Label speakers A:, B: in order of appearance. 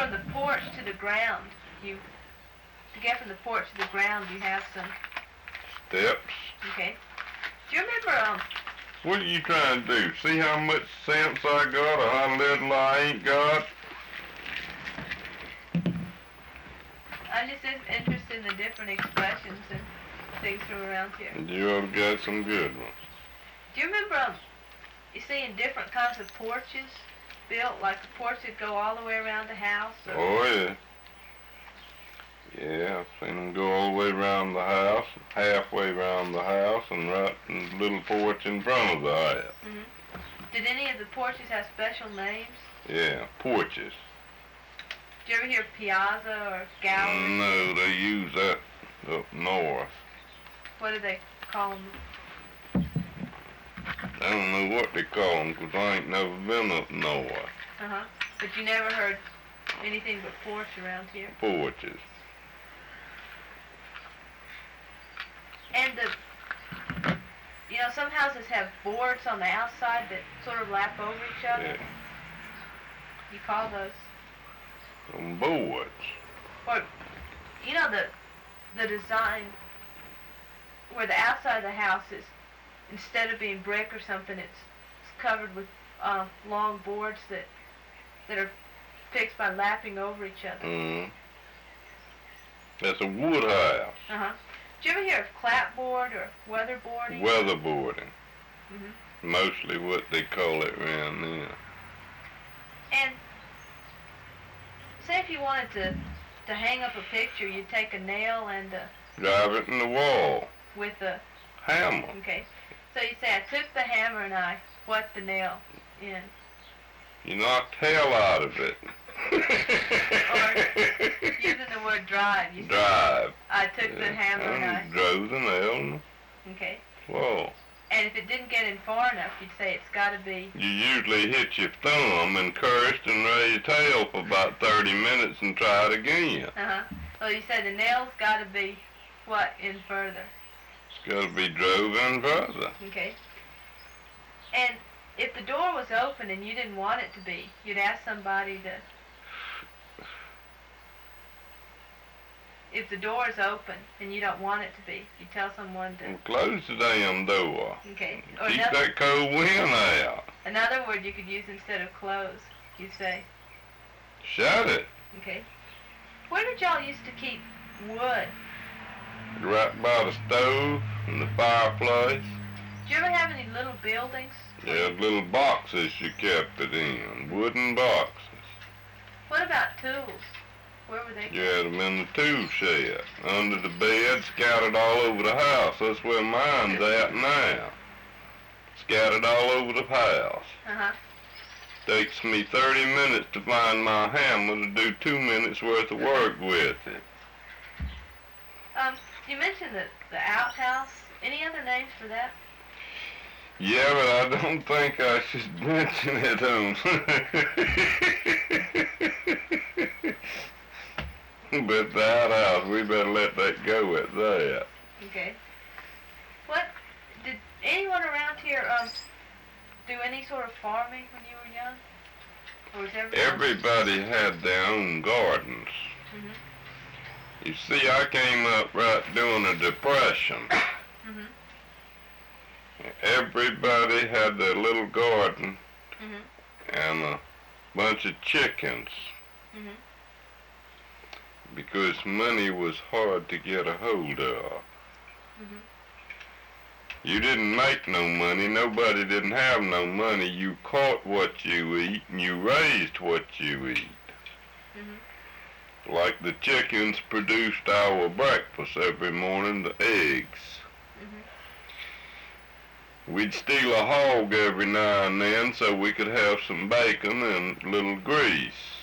A: from the porch to the ground, to get from the porch to the ground, you have some
B: steps.
A: Okay. Do you remember,
B: What are you trying to do? See how much sense I got or how little I ain't got?
A: I'm just interested in the different expressions and things from around here.
B: You have got some good ones.
A: Do you remember, you seeing different kinds of porches built, like a porch that go all the way around the house? Or
B: Oh, yeah. Yeah, I've seen them go all the way around the house, halfway around the house, and right in the little porch in front of the house.
A: Mm-hmm. Did any of the porches have special names?
B: Yeah, porches.
A: Did you ever hear piazza or gallery?
B: No, they use that up north.
A: What do they call them?
B: I don't know what they call them, 'cause I ain't never been up north.
A: Uh-huh. But you never heard anything but porch around here?
B: Porches.
A: And some houses have boards on the outside that sort of lap over each other.
B: Yeah.
A: You call those?
B: Some boards.
A: Or, the design where the outside of the house is, instead of being brick or something, it's covered with long boards that are fixed by lapping over each other.
B: Mm-hmm. That's a wood house.
A: Uh-huh. Did you ever hear of clapboard or weatherboarding?
B: Weatherboarding.
A: Mm-hmm.
B: Mostly what they call it around there.
A: And say if you wanted to hang up a picture, you'd take a nail and
B: drive it in the wall.
A: With a
B: hammer.
A: Okay. So you say, I took the hammer and I whacked the nail in.
B: You knocked hell out of it.
A: Or using the word drive. You
B: drive.
A: Say, I took the hammer and I
B: drove the nail.
A: Okay.
B: Whoa.
A: And if it didn't get in far enough, you'd say it's got to be...
B: You usually hit your thumb and cursed and raised hell for about 30 minutes and try it again.
A: Uh-huh. Well, you said the nail's got to be, what, in further?
B: It's got to be drove in further.
A: Okay. And if the door was open and you didn't want it to be, you'd ask somebody to... If the door is open and you don't want it to be, you tell someone to...
B: Well, close the damn door.
A: Okay.
B: Or keep that cold wind out.
A: Another word you could use instead of close, you say...
B: Shut it.
A: Okay. Where did y'all used to keep wood?
B: Right by the stove and the fireplace.
A: Did you ever have any little buildings?
B: Yeah, little boxes you kept it in, wooden boxes.
A: What about tools? Where were they?
B: You had them in the tool shed, under the bed, scattered all over the house. That's where mine's at now. Scattered all over the house.
A: Uh-huh.
B: Takes me 30 minutes to find my hammer to do 2 minutes worth of work with it.
A: You mentioned the outhouse. Any other names for that?
B: Yeah, but I don't think I should mention it on. But the outhouse, we better let that go at that.
A: Okay. What, did anyone around here do any sort of farming when you were young? Or was
B: everybody had their own gardens.
A: Mm-hmm.
B: You see, I came up right during a depression.
A: Mm-hmm.
B: Everybody had their little garden
A: mm-hmm.
B: and a bunch of chickens.
A: Mm-hmm.
B: Because money was hard to get a hold of.
A: Mm-hmm.
B: You didn't make no money. Nobody didn't have no money. You caught what you eat and you raised what you eat.
A: Mm-hmm.
B: Like the chickens produced our breakfast every morning, the eggs.
A: Mm-hmm.
B: We'd steal a hog every now and then so we could have some bacon and a little grease.